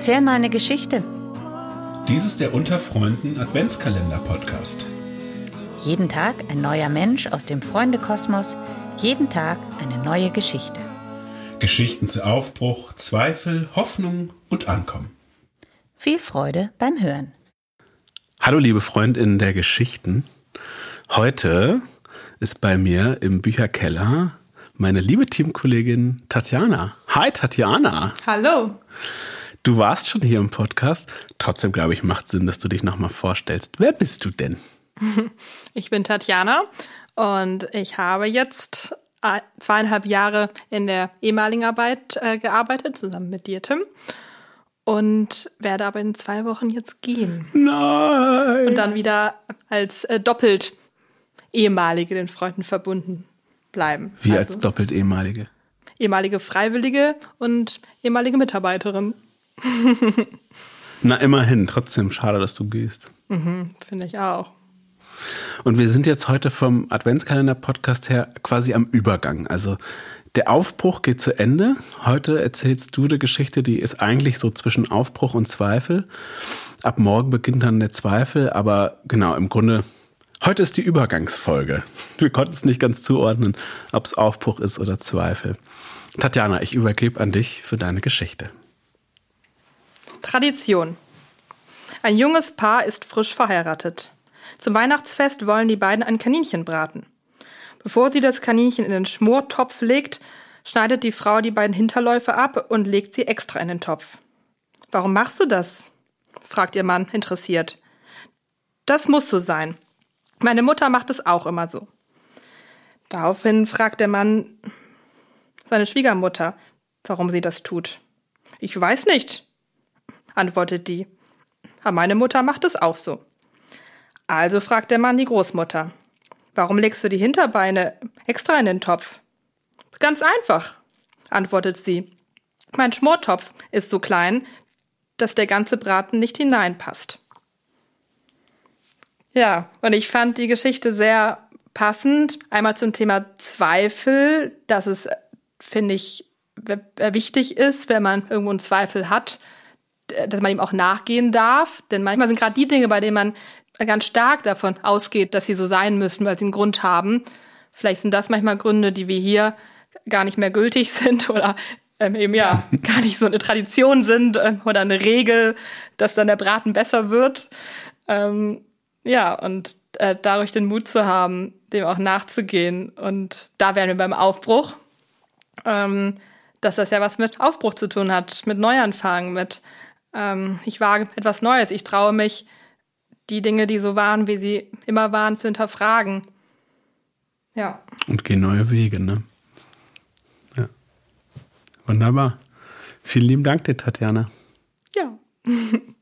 Erzähl mal eine Geschichte. Dies ist der Unter Freunden Adventskalender-Podcast. Jeden Tag ein neuer Mensch aus dem Freundekosmos, jeden Tag eine neue Geschichte. Geschichten zu Aufbruch, Zweifel, Hoffnung und Ankommen. Viel Freude beim Hören. Hallo liebe Freundinnen der Geschichten. Heute ist bei mir im Bücherkeller meine liebe Teamkollegin Tatjana. Hi Tatjana. Hallo. Du warst schon hier im Podcast. Trotzdem glaube ich, macht Sinn, dass du dich nochmal vorstellst. Wer bist du denn? Ich bin Tatjana und ich habe jetzt 2,5 Jahre in der ehemaligen Arbeit gearbeitet, zusammen mit dir, Tim. Und werde aber in 2 Wochen jetzt gehen. Nein! Und dann wieder als doppelt ehemalige den Freunden verbunden bleiben. Wie als doppelt ehemalige? Ehemalige Freiwillige und ehemalige Mitarbeiterin. Na, immerhin. Trotzdem schade, dass du gehst. Finde ich auch. Und wir sind jetzt heute vom Adventskalender-Podcast her quasi am Übergang. Also der Aufbruch geht zu Ende. Heute erzählst du eine Geschichte, die ist eigentlich so zwischen Aufbruch und Zweifel. Ab morgen beginnt dann der Zweifel, aber genau, im Grunde, heute ist die Übergangsfolge. Wir konnten es nicht ganz zuordnen, ob es Aufbruch ist oder Zweifel. Tatjana, ich übergebe an dich für deine Geschichte. Tradition. Ein junges Paar ist frisch verheiratet. Zum Weihnachtsfest wollen die beiden ein Kaninchen braten. Bevor sie das Kaninchen in den Schmortopf legt, schneidet die Frau die beiden Hinterläufe ab und legt sie extra in den Topf. »Warum machst du das?« fragt ihr Mann interessiert. »Das muss so sein. Meine Mutter macht es auch immer so.« Daraufhin fragt der Mann seine Schwiegermutter, warum sie das tut. »Ich weiß nicht«, antwortet die. »Aber meine Mutter macht es auch so.« Also fragt der Mann die Großmutter. »Warum legst du die Hinterbeine extra in den Topf?« »Ganz einfach«, antwortet sie. »Mein Schmortopf ist so klein, dass der ganze Braten nicht hineinpasst.« Ja, und ich fand die Geschichte sehr passend. Einmal zum Thema Zweifel, dass es, finde ich, wichtig ist, wenn man irgendwo einen Zweifel hat, dass man ihm auch nachgehen darf. Denn manchmal sind gerade die Dinge, bei denen man ganz stark davon ausgeht, dass sie so sein müssen, weil sie einen Grund haben. Vielleicht sind das manchmal Gründe, die wir hier gar nicht mehr gültig sind oder gar nicht so eine Tradition sind oder eine Regel, dass dann der Braten besser wird. Und dadurch den Mut zu haben, dem auch nachzugehen. Und da wären wir beim Aufbruch, dass das ja was mit Aufbruch zu tun hat, mit Neuanfang, mit ich wage etwas Neues, ich traue mich, die Dinge, die so waren, wie sie immer waren, zu hinterfragen. Ja. Und gehen neue Wege, ne? Ja. Wunderbar. Vielen lieben Dank dir, Tatjana. Ja.